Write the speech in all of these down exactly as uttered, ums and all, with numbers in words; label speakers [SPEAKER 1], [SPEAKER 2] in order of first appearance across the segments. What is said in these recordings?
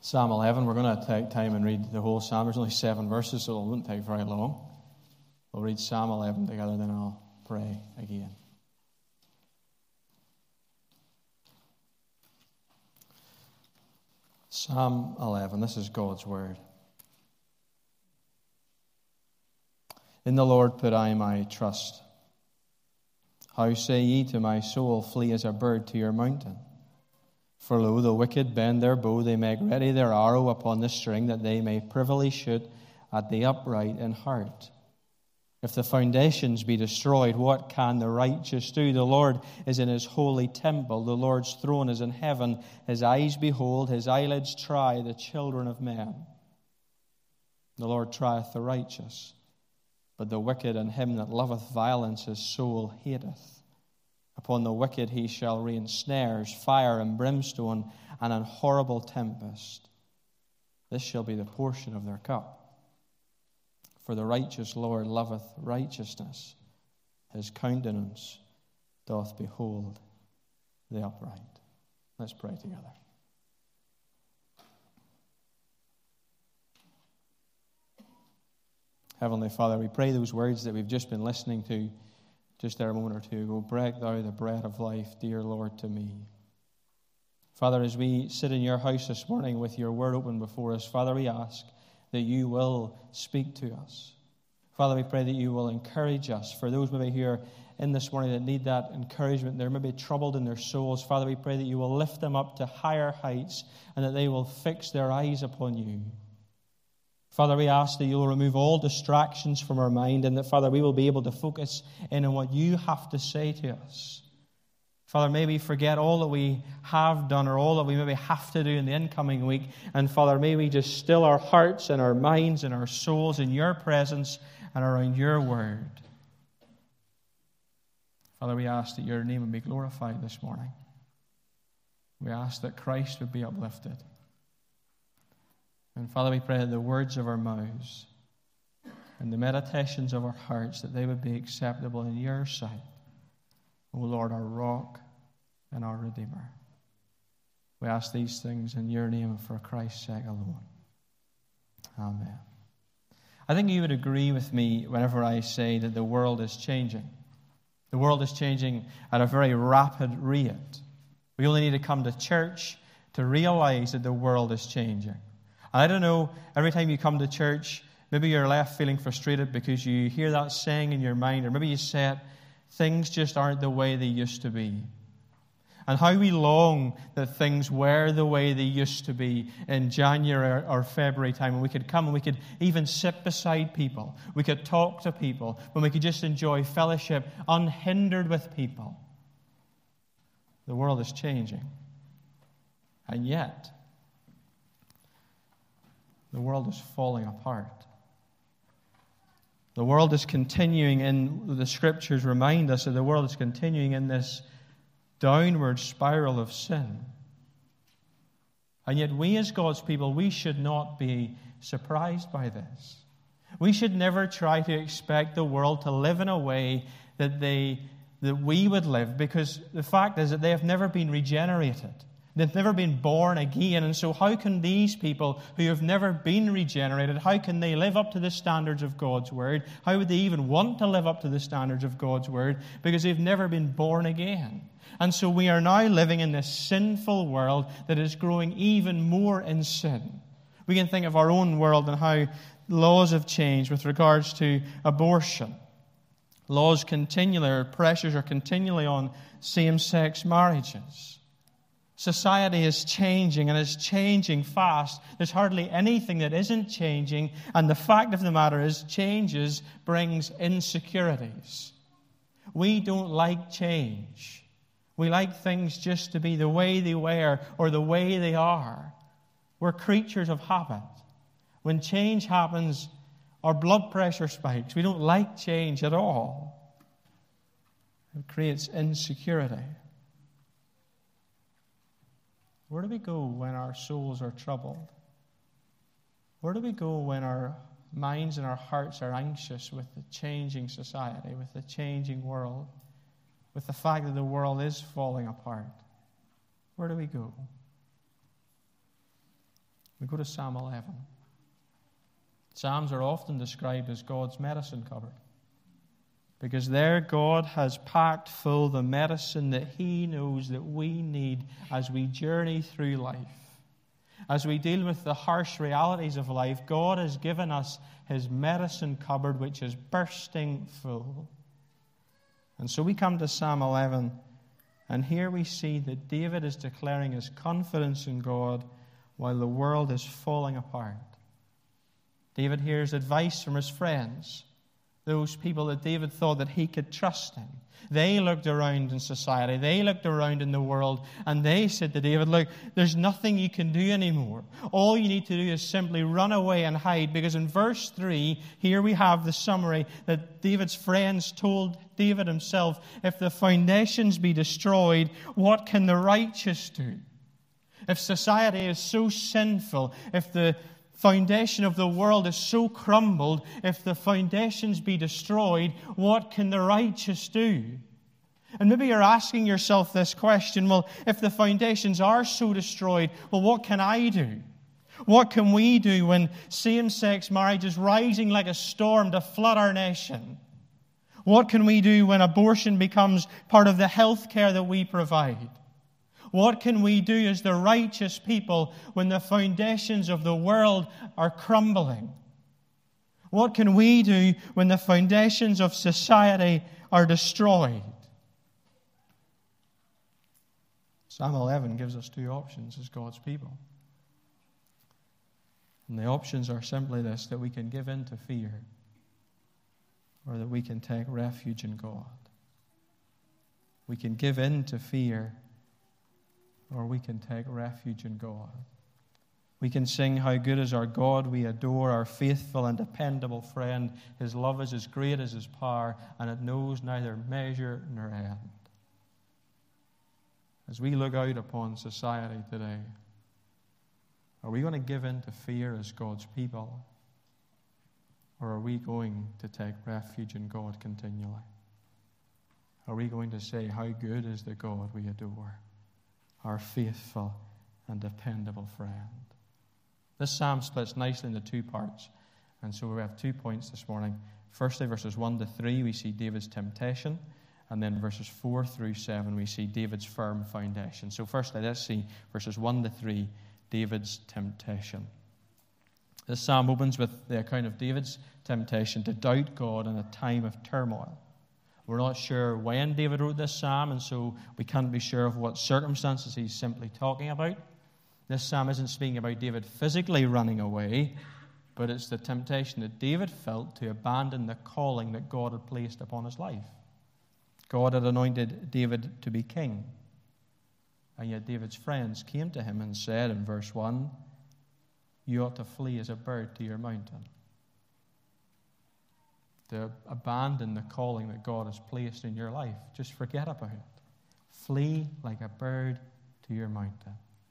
[SPEAKER 1] Psalm eleven, we're going to take time and read the whole psalm. There's only seven verses, so it won't take very long. We'll read Psalm eleven together, then I'll pray again. Psalm eleven, this is God's word. In the Lord put I my trust. How say ye to my soul, flee as a bird to your mountain? For lo, the wicked bend their bow, they make ready their arrow upon the string, that they may privily shoot at the upright in heart. If the foundations be destroyed, what can the righteous do? The Lord is in his holy temple. The Lord's throne is in heaven. His eyes behold, his eyelids try the children of men. The Lord trieth the righteous, but the wicked and him that loveth violence his soul hateth. Upon the wicked he shall rain snares, fire and brimstone, and an horrible tempest. This shall be the portion of their cup. For the righteous Lord loveth righteousness. His countenance doth behold the upright. Let's pray together. Heavenly Father, we pray those words that we've just been listening to just there a moment or two ago. Break thou the bread of life, dear Lord, to me. Father, as we sit in your house this morning with your word open before us, Father, we ask that you will speak to us. Father, we pray that you will encourage us. For those maybe here in this morning that need that encouragement, they're maybe troubled in their souls, Father, we pray that you will lift them up to higher heights and that they will fix their eyes upon you. Father, we ask that you will remove all distractions from our mind and that, Father, we will be able to focus in on what you have to say to us. Father, may we forget all that we have done or all that we maybe have to do in the incoming week. And, Father, may we just still our hearts and our minds and our souls in your presence and around your word. Father, we ask that your name would be glorified this morning. We ask that Christ would be uplifted. And Father, we pray that the words of our mouths and the meditations of our hearts, that they would be acceptable in your sight. O Lord, our rock and our Redeemer. We ask these things in your name and for Christ's sake alone. Amen. I think you would agree with me whenever I say that the world is changing. The world is changing at a very rapid rate. We only need to come to church to realize that the world is changing. I don't know, every time you come to church, maybe you're left feeling frustrated because you hear that saying in your mind, or maybe you say it, things just aren't the way they used to be. And how we long that things were the way they used to be in January or February time, when we could come and we could even sit beside people. We could talk to people, when we could just enjoy fellowship unhindered with people. The world is changing. And yet, the world is falling apart. The world is continuing in, the scriptures remind us that the world is continuing in this downward spiral of sin. And yet we as God's people, we should not be surprised by this. We should never try to expect the world to live in a way that they that we would live, because the fact is that they have never been regenerated. They've never been born again. And so how can these people who have never been regenerated, how can they live up to the standards of God's Word? How would they even want to live up to the standards of God's Word? Because they've never been born again. And so we are now living in this sinful world that is growing even more in sin. We can think of our own world and how laws have changed with regards to abortion. Laws continually, or pressures are continually on same-sex marriages. Society is changing, and it's changing fast. There's hardly anything that isn't changing, and the fact of the matter is, changes brings insecurities. We don't like change. We like things just to be the way they were or the way they are. We're creatures of habit. When change happens, our blood pressure spikes. We don't like change at all. It creates insecurity. Where do we go when our souls are troubled? Where do we go when our minds and our hearts are anxious with the changing society, with the changing world, with the fact that the world is falling apart? Where do we go? We go to Psalm eleven. Psalms are often described as God's medicine cupboard, because there God has packed full the medicine that He knows that we need as we journey through life. As we deal with the harsh realities of life, God has given us His medicine cupboard, which is bursting full. And so we come to Psalm eleven, and here we see that David is declaring his confidence in God while the world is falling apart. David hears advice from his friends, those people that David thought that he could trust in. They looked around in society, they looked around in the world, and they said to David, look, there's nothing you can do anymore. All you need to do is simply run away and hide, because in verse three, here we have the summary that David's friends told David himself, if the foundations be destroyed, what can the righteous do? If society is so sinful, if the foundation of the world is so crumbled, if the foundations be destroyed, what can the righteous do? And maybe you're asking yourself this question, well, if the foundations are so destroyed, well, what can I do? What can we do when same-sex marriage is rising like a storm to flood our nation? What can we do when abortion becomes part of the health care that we provide? What can we do as the righteous people when the foundations of the world are crumbling? What can we do when the foundations of society are destroyed? Psalm eleven gives us two options as God's people. And the options are simply this, that we can give in to fear, or that we can take refuge in God. We can give in to fear, or we can take refuge in God. We can sing, how good is our God, we adore our faithful and dependable friend. His love is as great as His power, and it knows neither measure nor end. As we look out upon society today, are we going to give in to fear as God's people? Or are we going to take refuge in God continually? Are we going to say, how good is the God we adore, our faithful and dependable friend? This psalm splits nicely into two parts. And so we have two points this morning. Firstly, verses one to three, we see David's temptation. And then verses four through seven, we see David's firm foundation. So firstly, let's see verses one to three, David's temptation. This psalm opens with the account of David's temptation to doubt God in a time of turmoil. We're not sure when David wrote this psalm, and so we can't be sure of what circumstances he's simply talking about. This psalm isn't speaking about David physically running away, but it's the temptation that David felt to abandon the calling that God had placed upon his life. God had anointed David to be king. And yet David's friends came to him and said in verse one, you ought to flee as a bird to your mountain. To abandon the calling that God has placed in your life. Just forget about it. Flee like a bird to your mountain.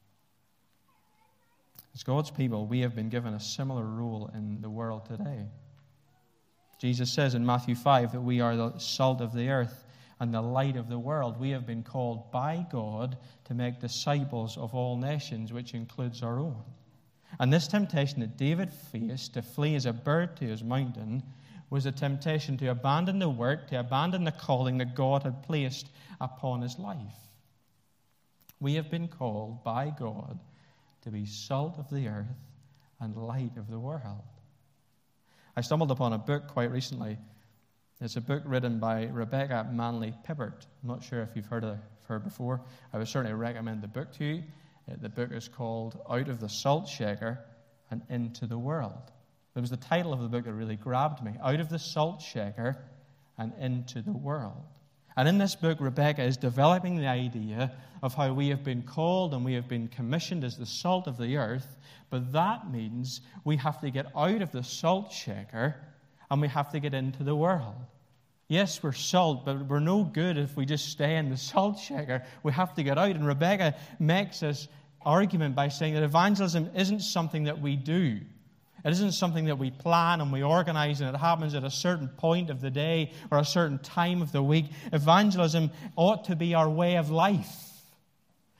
[SPEAKER 1] As God's people, we have been given a similar role in the world today. Jesus says in Matthew five that we are the salt of the earth and the light of the world. We have been called by God to make disciples of all nations, which includes our own. And this temptation that David faced to flee as a bird to his mountain was a temptation to abandon the work, to abandon the calling that God had placed upon his life. We have been called by God to be salt of the earth and light of the world. I stumbled upon a book quite recently. It's a book written by Rebecca Manley Pippert. I'm not sure if you've heard of her before. I would certainly recommend the book to you. The book is called Out of the Salt Shaker and Into the World. It was the title of the book that really grabbed me. Out of the Salt Shaker and Into the World. And in this book, Rebecca is developing the idea of how we have been called and we have been commissioned as the salt of the earth. But that means we have to get out of the salt shaker and we have to get into the world. Yes, we're salt, but we're no good if we just stay in the salt shaker. We have to get out. And Rebecca makes this argument by saying that evangelism isn't something that we do. It isn't something that we plan and we organize and it happens at a certain point of the day or a certain time of the week. Evangelism ought to be our way of life.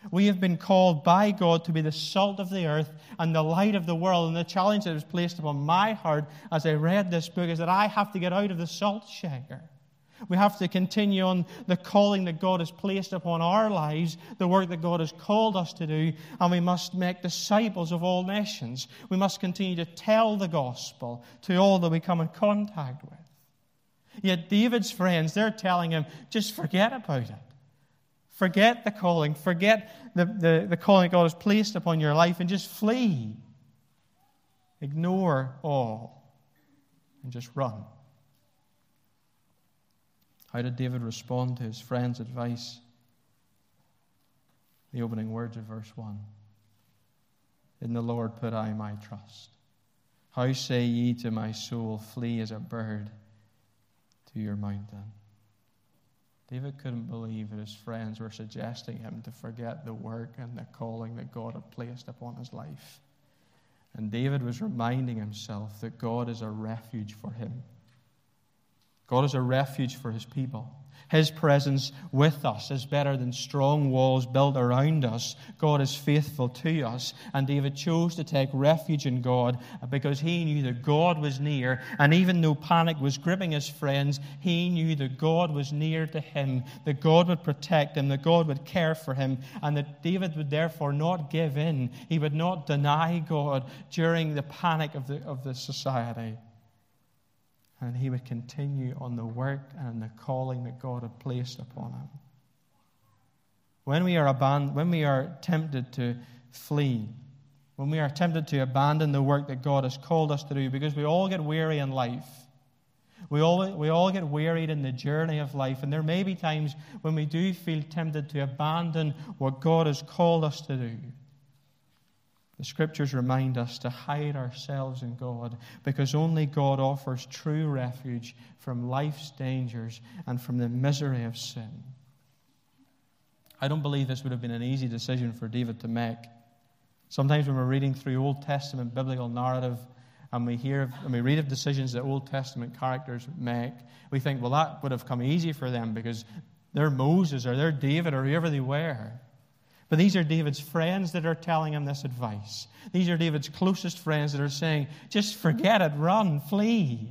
[SPEAKER 1] We have been called by God to be the salt of the earth and the light of the world. And the challenge that was placed upon my heart as I read this book is that I have to get out of the salt shaker. We have to continue on the calling that God has placed upon our lives, the work that God has called us to do, and we must make disciples of all nations. We must continue to tell the gospel to all that we come in contact with. Yet David's friends, they're telling him, just forget about it. Forget the calling. Forget the, the, the calling God has placed upon your life and just flee. Ignore all and just run. How did David respond to his friend's advice? The opening words of verse one. In the Lord put I my trust. How say ye to my soul, flee as a bird to your mountain? David couldn't believe that his friends were suggesting him to forget the work and the calling that God had placed upon his life. And David was reminding himself that God is a refuge for him. God is a refuge for his people. His presence with us is better than strong walls built around us. God is faithful to us. And David chose to take refuge in God because he knew that God was near. And even though panic was gripping his friends, he knew that God was near to him, that God would protect him, that God would care for him, and that David would therefore not give in. He would not deny God during the panic of the, of the society. And he would continue on the work and the calling that God had placed upon him. When we are abandoned, when we are tempted to flee, when we are tempted to abandon the work that God has called us to do, because we all get weary in life. We all, we all get wearied in the journey of life. And there may be times when we do feel tempted to abandon what God has called us to do. The Scriptures remind us to hide ourselves in God because only God offers true refuge from life's dangers and from the misery of sin. I don't believe this would have been an easy decision for David to make. Sometimes when we're reading through Old Testament biblical narrative and we hear and we read of decisions that Old Testament characters make, we think, well, that would have come easy for them because they're Moses or they're David or whoever they were. But these are David's friends that are telling him this advice. These are David's closest friends that are saying, just forget it, run, flee.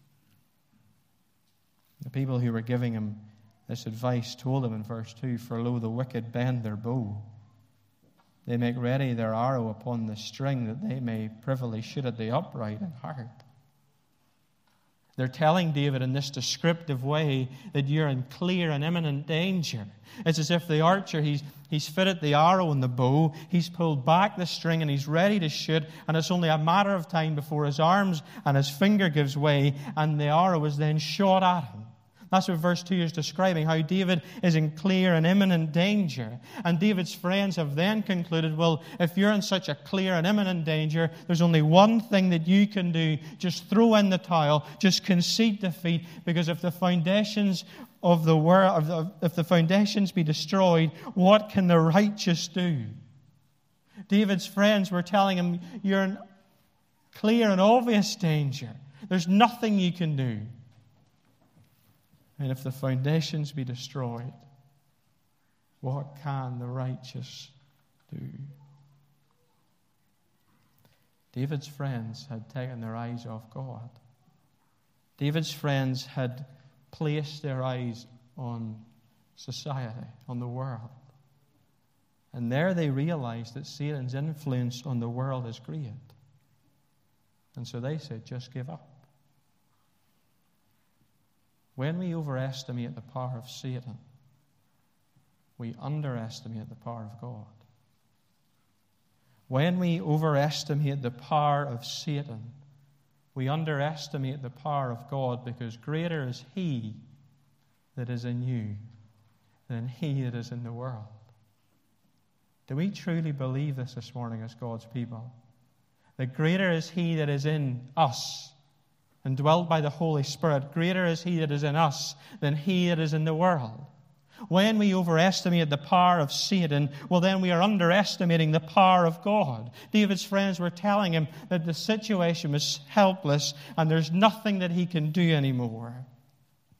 [SPEAKER 1] The people who were giving him this advice told him in verse two, for lo, the wicked bend their bow. They make ready their arrow upon the string that they may privily shoot at the upright in heart. They're telling David in this descriptive way that you're in clear and imminent danger. It's as if the archer, he's, he's fitted the arrow and the bow, he's pulled back the string and he's ready to shoot, and it's only a matter of time before his arms and his finger gives way and the arrow is then shot at him. That's what verse two is describing, how David is in clear and imminent danger. And David's friends have then concluded, well, if you're in such a clear and imminent danger, there's only one thing that you can do. Just throw in the towel. Just concede defeat. Because if the foundations of the world, if the foundations be destroyed, what can the righteous do? David's friends were telling him, you're in clear and obvious danger. There's nothing you can do. And if the foundations be destroyed, what can the righteous do? David's friends had taken their eyes off God. David's friends had placed their eyes on society, on the world. And there they realized that Satan's influence on the world is great. And so they said, just give up. When we overestimate the power of Satan, we underestimate the power of God. When we overestimate the power of Satan, we underestimate the power of God, because greater is He that is in you than he that is in the world. Do we truly believe this this morning as God's people? That greater is He that is in us and dwelt by the Holy Spirit. Greater is He that is in us than he that is in the world. When we overestimate the power of Satan, well, then we are underestimating the power of God. David's friends were telling him that the situation was helpless and there's nothing that he can do anymore.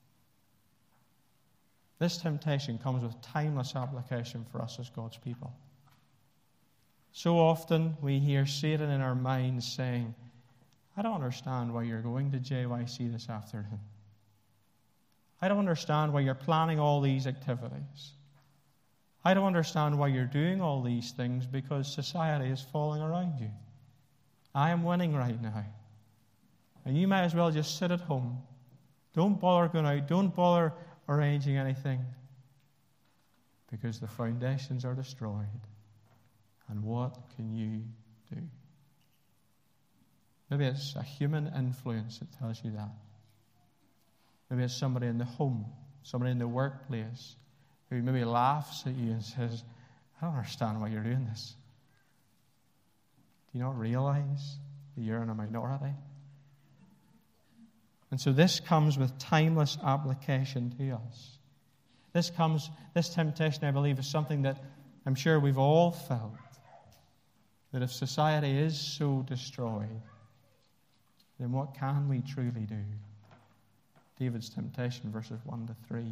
[SPEAKER 1] This temptation comes with timeless application for us as God's people. So often we hear Satan in our minds saying, I don't understand why you're going to J Y C this afternoon. I don't understand why you're planning all these activities. I don't understand why you're doing all these things, because society is falling around you. I am winning right now. And you might as well just sit at home. Don't bother going out. Don't bother arranging anything, because the foundations are destroyed. And what can you do? Maybe it's a human influence that tells you that. Maybe it's somebody in the home, somebody in the workplace, who maybe laughs at you and says, I don't understand why you're doing this. Do you not realize that you're in a minority? And so this comes with timeless application to us. This comes, this temptation, I believe, is something that I'm sure we've all felt. That if society is so destroyed, then what can we truly do? David's temptation, verses one to three.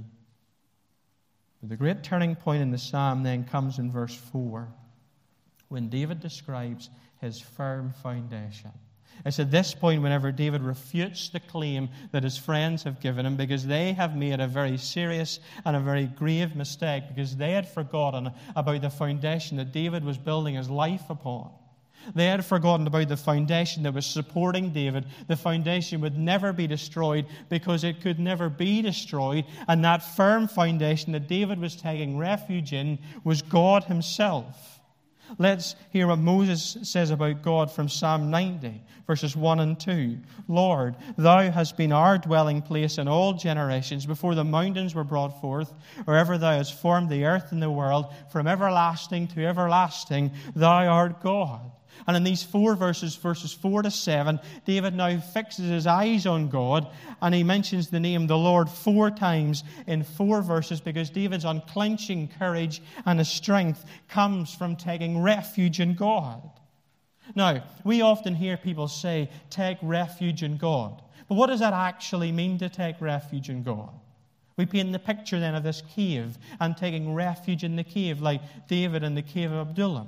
[SPEAKER 1] But the great turning point in the psalm then comes in verse four, when David describes his firm foundation. It's at this point whenever David refutes the claim that his friends have given him, because they have made a very serious and a very grave mistake, because they had forgotten about the foundation that David was building his life upon. They had forgotten about the foundation that was supporting David. The foundation would never be destroyed, because it could never be destroyed. And that firm foundation that David was taking refuge in was God himself. Let's hear what Moses says about God from Psalm ninety, verses one and two. Lord, thou hast been our dwelling place in all generations, before the mountains were brought forth, or ever thou hast formed the earth and the world. From everlasting to everlasting, thou art God. And in these four verses, verses four to seven, David now fixes his eyes on God, and he mentions the name the Lord four times in four verses, because David's unclenching courage and his strength comes from taking refuge in God. Now, we often hear people say, take refuge in God. But what does that actually mean, to take refuge in God? We paint the picture then of this cave and taking refuge in the cave, like David in the cave of Adullam.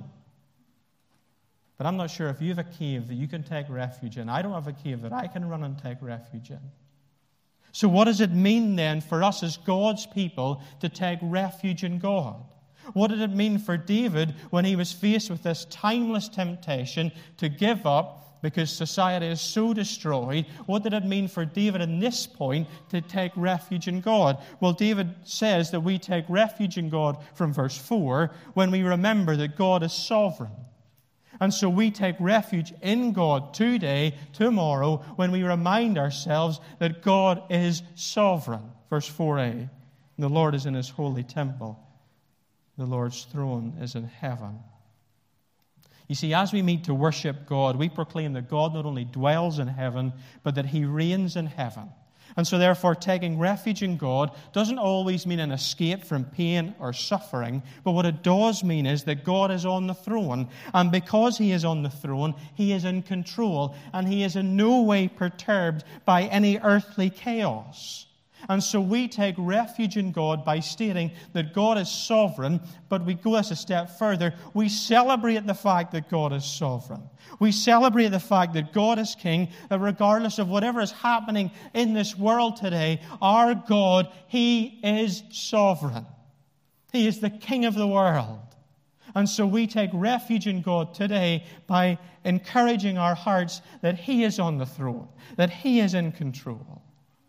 [SPEAKER 1] But I'm not sure if you have a cave that you can take refuge in. I don't have a cave that I can run and take refuge in. So what does it mean then for us as God's people to take refuge in God? What did it mean for David when he was faced with this timeless temptation to give up because society is so destroyed? What did it mean for David in this point to take refuge in God? Well, David says that we take refuge in God from verse four when we remember that God is sovereign. And so we take refuge in God today, tomorrow, when we remind ourselves that God is sovereign. Verse four a, the Lord is in his holy temple. The Lord's throne is in heaven. You see, as we meet to worship God, we proclaim that God not only dwells in heaven, but that he reigns in heaven. And so therefore, taking refuge in God doesn't always mean an escape from pain or suffering, but what it does mean is that God is on the throne. And because he is on the throne, he is in control, and he is in no way perturbed by any earthly chaos. And so we take refuge in God by stating that God is sovereign, but we go this a step further. We celebrate the fact that God is sovereign. We celebrate the fact that God is king, that regardless of whatever is happening in this world today, our God, he is sovereign. He is the king of the world. And so we take refuge in God today by encouraging our hearts that he is on the throne, that he is in control.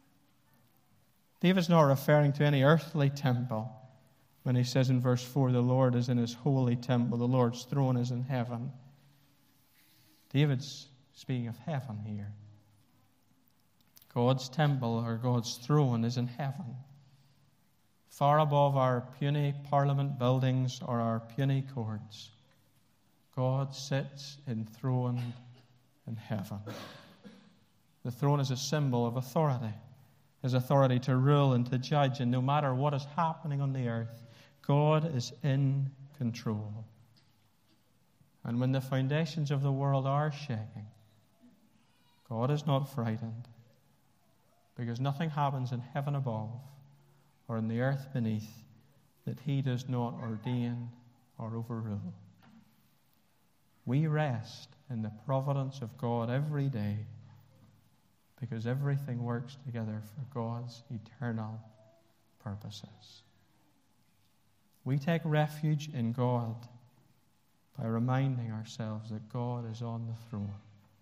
[SPEAKER 1] David's not referring to any earthly temple when he says in verse four, the Lord is in his holy temple, the Lord's throne is in heaven. David's speaking of heaven here. God's temple or God's throne is in heaven, far above our puny parliament buildings or our puny courts. God sits enthroned in heaven. The throne is a symbol of authority. His authority to rule and to judge. And no matter what is happening on the earth, God is in control. And when the foundations of the world are shaking, God is not frightened, because nothing happens in heaven above or in the earth beneath that he does not ordain or overrule. We rest in the providence of God every day because everything works together for God's eternal purposes. We take refuge in God by reminding ourselves that God is on the throne.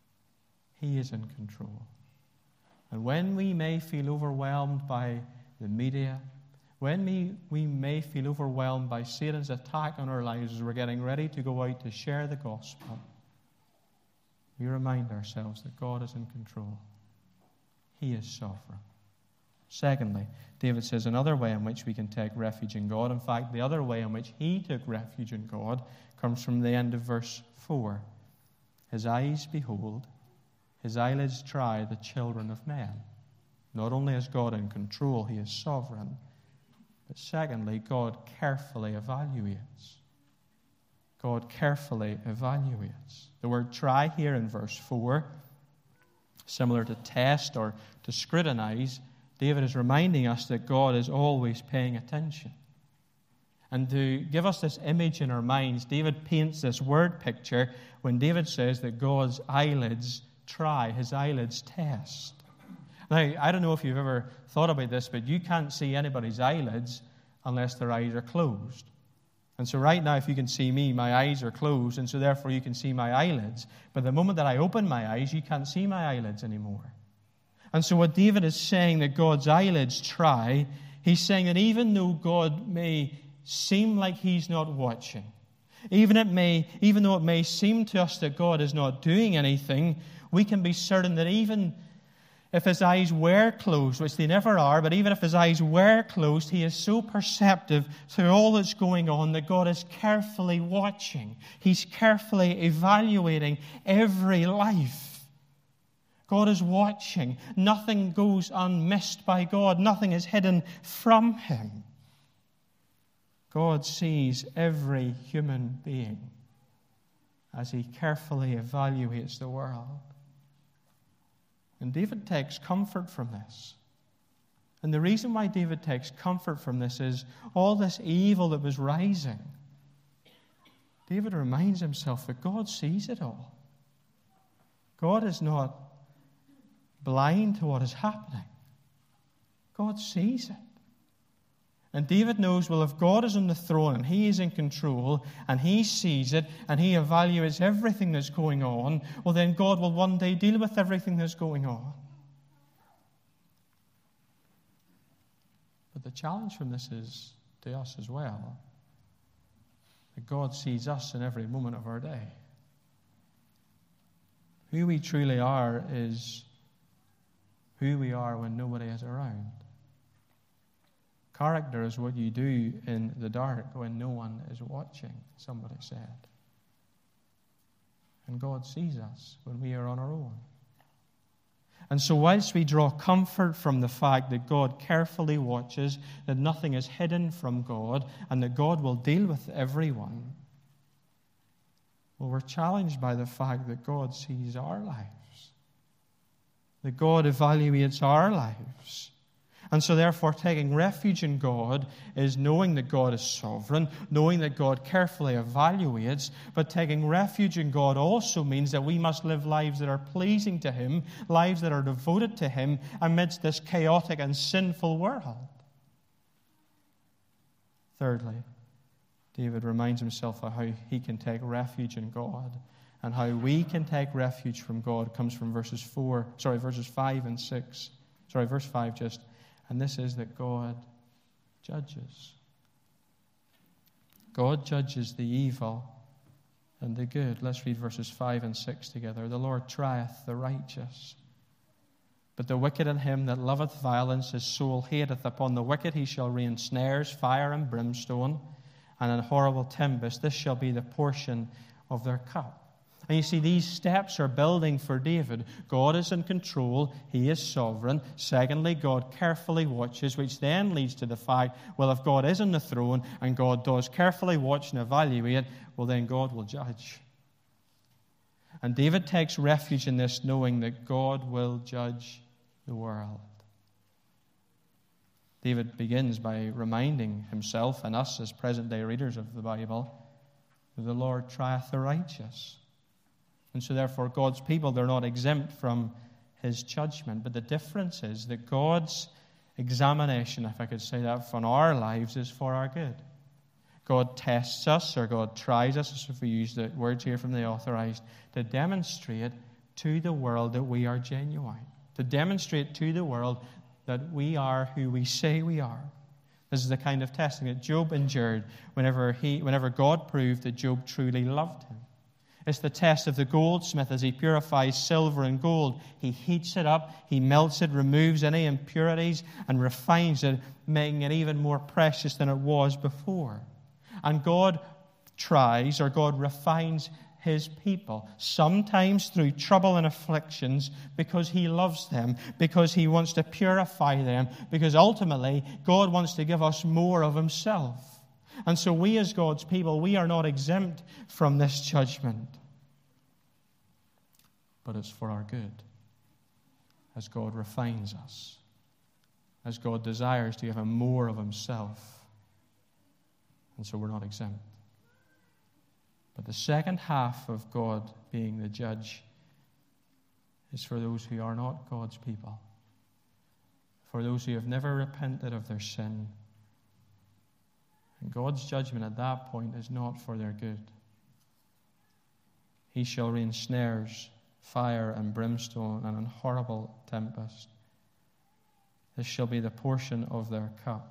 [SPEAKER 1] He is in control. And when we may feel overwhelmed by the media, when we, we may feel overwhelmed by Satan's attack on our lives as we're getting ready to go out to share the gospel, we remind ourselves that God is in control. He is sovereign. Secondly, David says another way in which we can take refuge in God, in fact, the other way in which he took refuge in God, comes from the end of verse four. His eyes behold, his eyelids try the children of men. Not only is God in control, he is sovereign, but secondly, God carefully evaluates. God carefully evaluates. The word try here in verse four, similar to test or to scrutinize, David is reminding us that God is always paying attention. And to give us this image in our minds, David paints this word picture when David says that God's eyelids try, his eyelids test. Now, I don't know if you've ever thought about this, but you can't see anybody's eyelids unless their eyes are closed. And so right now, if you can see me, my eyes are closed, and so therefore you can see my eyelids. But the moment that I open my eyes, you can't see my eyelids anymore. And so what David is saying that God's eyelids try, he's saying that even though God may seem like he's not watching, even it may, even though it may seem to us that God is not doing anything, we can be certain that even if his eyes were closed, which they never are, but even if his eyes were closed, he is so perceptive to all that's going on that God is carefully watching. He's carefully evaluating every life. God is watching. Nothing goes unmissed by God. Nothing is hidden from him. God sees every human being as he carefully evaluates the world. And David takes comfort from this. And the reason why David takes comfort from this is all this evil that was rising. David reminds himself that God sees it all. God is not blind to what is happening. God sees it. And David knows, well, if God is on the throne and he is in control and he sees it and he evaluates everything that's going on, well, then God will one day deal with everything that's going on. But the challenge from this is to us as well, that God sees us in every moment of our day. Who we truly are is who we are when nobody is around. Character is what you do in the dark when no one is watching, somebody said. And God sees us when we are on our own. And so whilst we draw comfort from the fact that God carefully watches, that nothing is hidden from God, and that God will deal with everyone, well, we're challenged by the fact that God sees our lives. That God evaluates our lives. And so therefore taking refuge in God is knowing that God is sovereign, knowing that God carefully evaluates, but taking refuge in God also means that we must live lives that are pleasing to him, lives that are devoted to him amidst this chaotic and sinful world. Thirdly, David reminds himself of how he can take refuge in God, and how we can take refuge from God comes from verses four, sorry, verses five and six. Sorry, verse five just. And this is that God judges. God judges the evil and the good. Let's read verses five and six together. The Lord trieth the righteous, but the wicked and him that loveth violence his soul hateth. Upon the wicked he shall rain snares, fire and brimstone, and an horrible tempest. This shall be the portion of their cup. And you see, these steps are building for David. God is in control. He is sovereign. Secondly, God carefully watches, which then leads to the fact, well, if God is on the throne and God does carefully watch and evaluate, well, then God will judge. And David takes refuge in this, knowing that God will judge the world. David begins by reminding himself and us as present-day readers of the Bible that the Lord trieth the righteous. And so therefore God's people, they're not exempt from his judgment. But the difference is that God's examination, if I could say that, from our lives is for our good. God tests us, or God tries us, if we use the words here from the Authorized, to demonstrate to the world that we are genuine. To demonstrate to the world that we are who we say we are. This is the kind of testing that Job endured whenever he, whenever God proved that Job truly loved him. It's the test of the goldsmith as he purifies silver and gold. He heats it up, he melts it, removes any impurities, and refines it, making it even more precious than it was before. And God tries, or God refines his people, sometimes through trouble and afflictions, because he loves them, because he wants to purify them, because ultimately God wants to give us more of himself. And so we as God's people, we are not exempt from this judgment. But it's for our good, as God refines us, as God desires to give him more of himself. And so we're not exempt. But the second half of God being the judge is for those who are not God's people, for those who have never repented of their sin. And God's judgment at that point is not for their good. He shall rain snares, fire and brimstone, and an horrible tempest. This shall be the portion of their cup.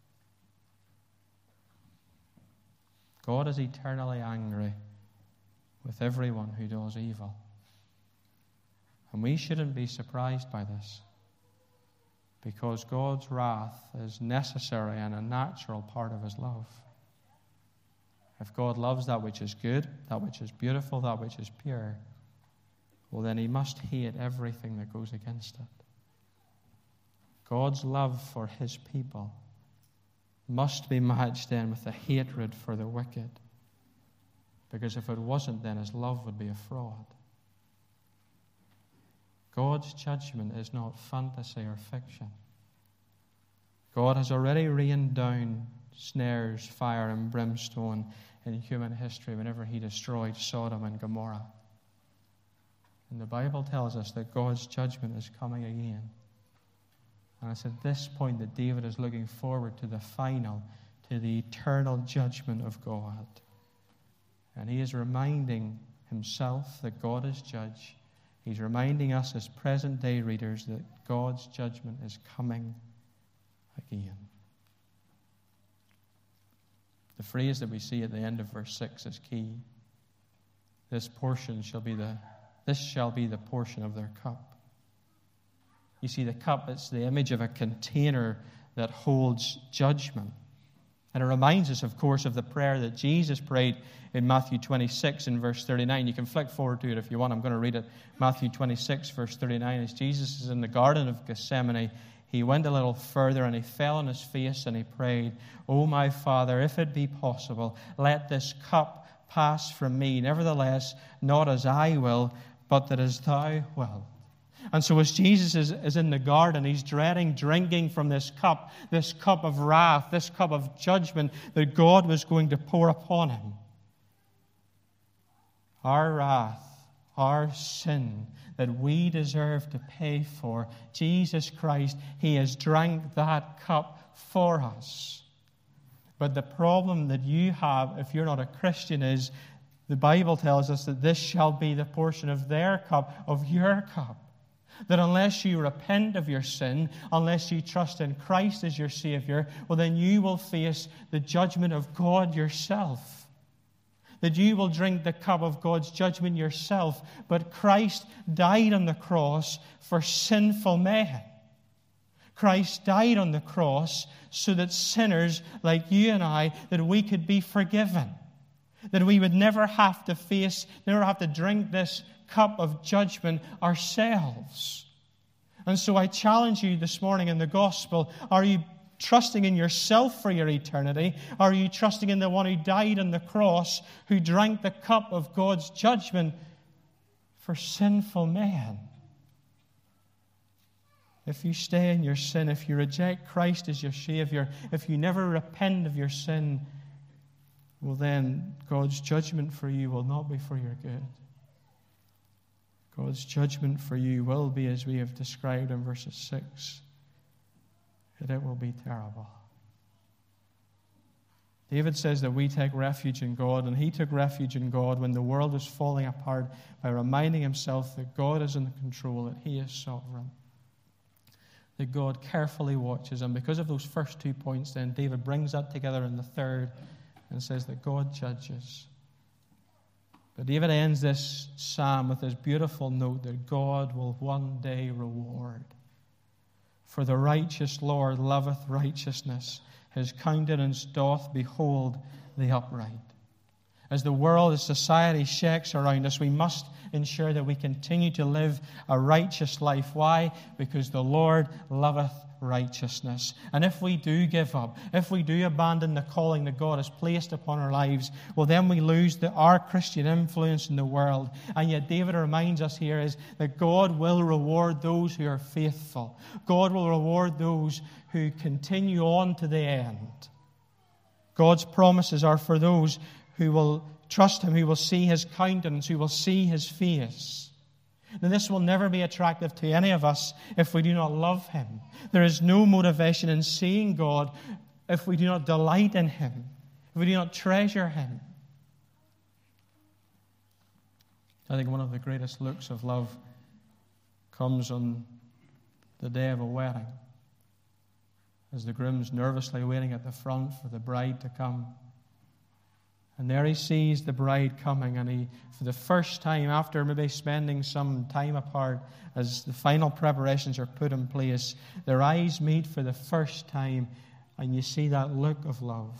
[SPEAKER 1] God is eternally angry with everyone who does evil. And we shouldn't be surprised by this, because God's wrath is necessary and a natural part of his love. If God loves that which is good, that which is beautiful, that which is pure, well, then he must hate everything that goes against it. God's love for his people must be matched then with a hatred for the wicked. Because if it wasn't, then his love would be a fraud. God's judgment is not fantasy or fiction. God has already rained down snares, fire, and brimstone in human history whenever he destroyed Sodom and Gomorrah. And the Bible tells us that God's judgment is coming again. And it's at this point that David is looking forward to the final, to the eternal judgment of God. And he is reminding himself that God is judge. He's reminding us as present-day readers that God's judgment is coming again. The phrase that we see at the end of verse six is key. This portion shall be the, this shall be the portion of their cup. You see, the cup, it's the image of a container that holds judgment. And it reminds us, of course, of the prayer that Jesus prayed in Matthew twenty-six in verse thirty-nine. You can flick forward to it if you want. I'm going to read it. Matthew twenty-six, verse thirty-nine. As Jesus is in the Garden of Gethsemane, he went a little further and he fell on his face and he prayed, "O my Father, if it be possible, let this cup pass from me. Nevertheless, not as I will, but that as thou wilt." And so as Jesus is, is in the garden, he's dreading drinking from this cup, this cup of wrath, this cup of judgment that God was going to pour upon him. Our wrath, our sin that we deserve to pay for, Jesus Christ, he has drank that cup for us. But the problem that you have if you're not a Christian is the Bible tells us that this shall be the portion of their cup, of your cup. That unless you repent of your sin, unless you trust in Christ as your Savior, well, then you will face the judgment of God yourself. That you will drink the cup of God's judgment yourself. But Christ died on the cross for sinful men. Christ died on the cross so that sinners like you and I, that we could be forgiven. That we would never have to face, never have to drink this cup of judgment ourselves. And so I challenge you this morning in the gospel, are you trusting in yourself for your eternity? Are you trusting in the one who died on the cross, who drank the cup of God's judgment for sinful men? If you stay in your sin, if you reject Christ as your Savior, if you never repent of your sin, well then God's judgment for you will not be for your good. God's judgment for you will be as we have described in verses six, that it will be terrible. David says that we take refuge in God, and he took refuge in God when the world was falling apart by reminding himself that God is in control, that he is sovereign, that God carefully watches. And because of those first two points, then David brings that together in the third and says that God judges. But David ends this psalm with this beautiful note that God will one day reward. For the righteous Lord loveth righteousness. His countenance doth behold the upright. As the world, as society shakes around us, we must ensure that we continue to live a righteous life. Why? Because the Lord loveth righteousness. And if we do give up, if we do abandon the calling that God has placed upon our lives, well, then we lose the, our Christian influence in the world. And yet David reminds us here is that God will reward those who are faithful. God will reward those who continue on to the end. God's promises are for those who will trust Him, who will see His countenance, who will see His face. Now, this will never be attractive to any of us if we do not love Him. There is no motivation in seeing God if we do not delight in Him, if we do not treasure Him. I think one of the greatest looks of love comes on the day of a wedding, as the groom's nervously waiting at the front for the bride to come. And there he sees the bride coming, and he, for the first time, after maybe spending some time apart, as the final preparations are put in place, their eyes meet for the first time, and you see that look of love.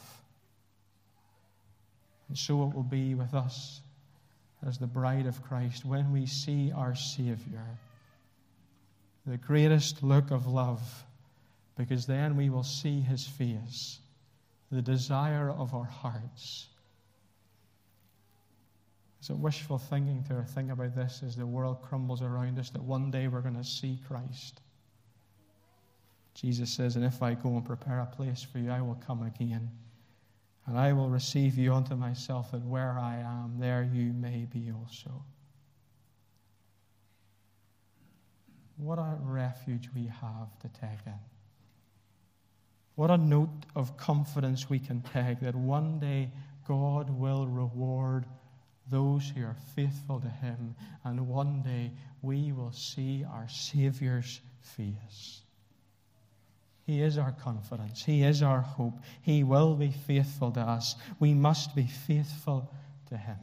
[SPEAKER 1] And so it will be with us as the bride of Christ when we see our Savior. The greatest look of love, because then we will see His face, the desire of our hearts. Is it wishful thinking to think about this as the world crumbles around us, that one day we're going to see Christ? Jesus says, and if I go and prepare a place for you, I will come again, and I will receive you unto myself, that where I am, there you may be also. What a refuge we have to take in. What a note of confidence we can take that one day God will reward those who are faithful to Him, and one day we will see our Savior's face. He is our confidence. He is our hope. He will be faithful to us. We must be faithful to Him.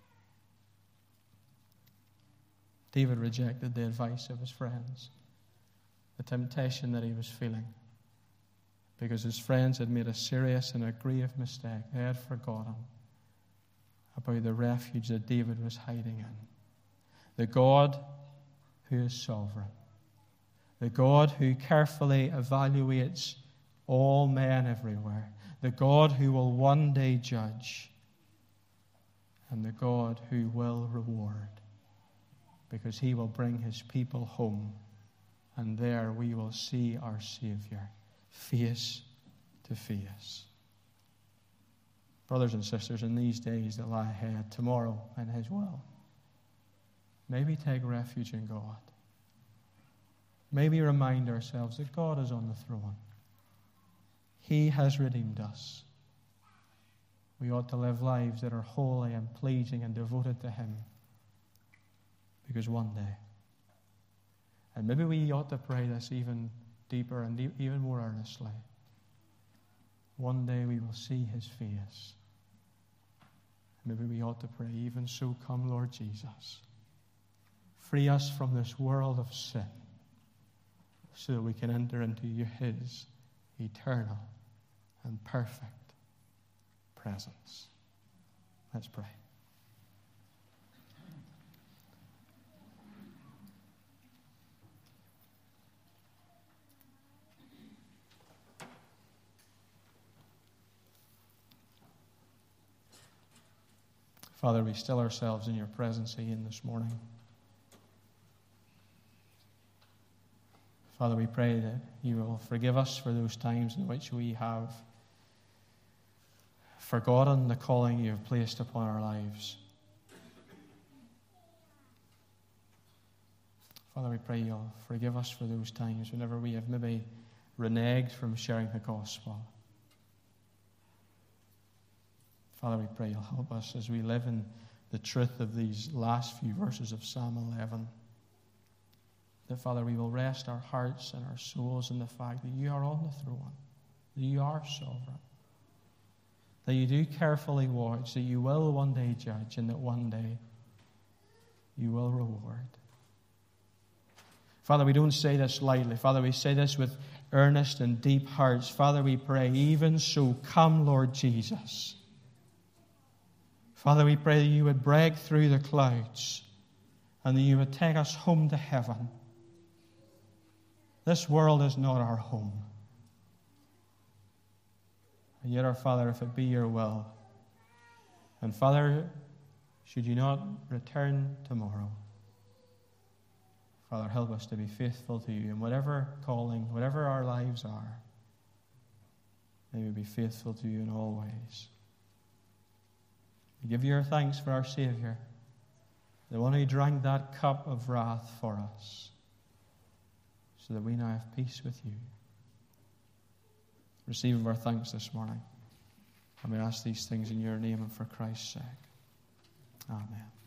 [SPEAKER 1] David rejected the advice of his friends, the temptation that he was feeling, because his friends had made a serious and a grave mistake. They had forgotten about the refuge that David was hiding in. The God who is sovereign. The God who carefully evaluates all men everywhere. The God who will one day judge. And the God who will reward. Because He will bring His people home. And there we will see our Savior face to face. Brothers and sisters, in these days that lie ahead, tomorrow in His will, maybe take refuge in God. Maybe remind ourselves that God is on the throne. He has redeemed us. We ought to live lives that are holy and pleasing and devoted to Him. Because one day, and maybe we ought to pray this even deeper and even more earnestly, one day we will see His face. Maybe we ought to pray, even so, come Lord Jesus. Free us from this world of sin so that we can enter into His eternal and perfect presence. Let's pray. Father, we still ourselves in Your presence again this morning. Father, we pray that You will forgive us for those times in which we have forgotten the calling You have placed upon our lives. Father, we pray you'll forgive us for those times whenever we have maybe reneged from sharing the gospel. Father, we pray you'll help us as we live in the truth of these last few verses of Psalm eleven. That, Father, we will rest our hearts and our souls in the fact that you are on the throne, that you are sovereign, that you do carefully watch, that you will one day judge, and that one day you will reward. Father, we don't say this lightly. Father, we say this with earnest and deep hearts. Father, we pray, even so, come, Lord Jesus. Father, we pray that you would break through the clouds and that you would take us home to heaven. This world is not our home. And yet, our Father, if it be your will, and Father, should you not return tomorrow, Father, help us to be faithful to you in whatever calling, whatever our lives are. May we be faithful to you in all ways. We give you our thanks for our Savior, the one who drank that cup of wrath for us, so that we now have peace with you. Receive our thanks this morning. And we ask these things in your name and for Christ's sake. Amen.